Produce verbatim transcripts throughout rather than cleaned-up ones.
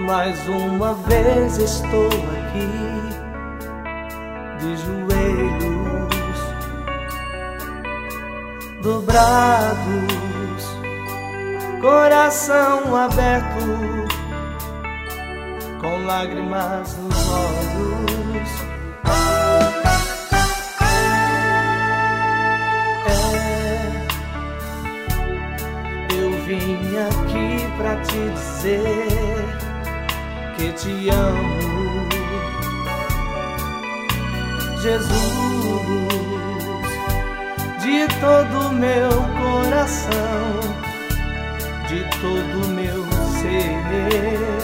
Mais uma vez estou aqui, de joelhos dobrados, coração aberto, com lágrimas nos olhos. É, eu vim aqui pra te dizer que te amo, Jesus, de todo meu coração, de todo meu ser.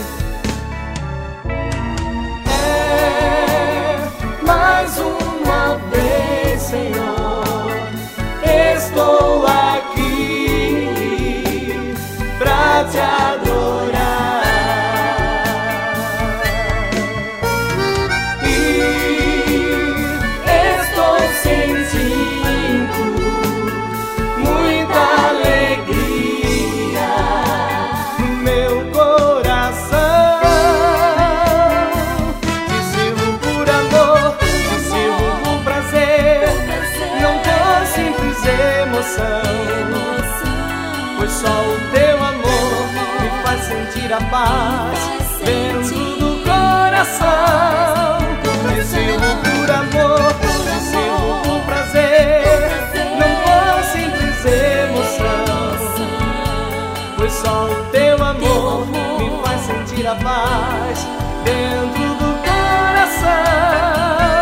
É, mais uma vez, Senhor, estou aqui pra te adorar. Pois só o teu amor me faz sentir a paz dentro do coração. Te sirvo por amor, te sirvo por prazer, não por simples emoção. Pois só o teu amor me faz sentir a paz dentro do coração.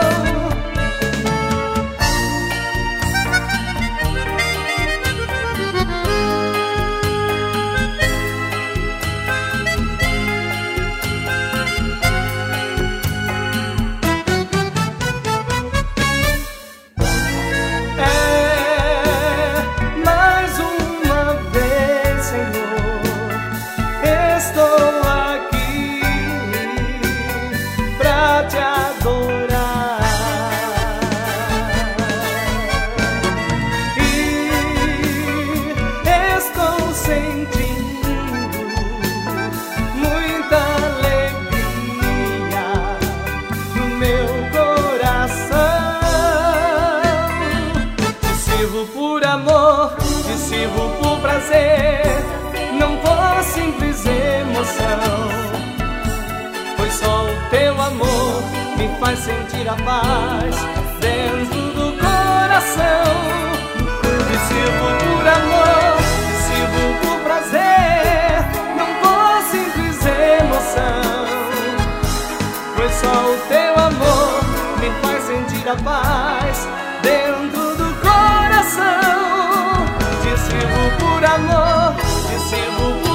Por amor, te sirvo por prazer, não por simples emoção. Pois só o teu amor me faz sentir a paz dentro do coração. Te sirvo por amor, te sirvo por prazer, não por simples emoção. Pois só o teu amor me faz sentir a paz dentro do coração. Te sirvo por amor, te sirvo por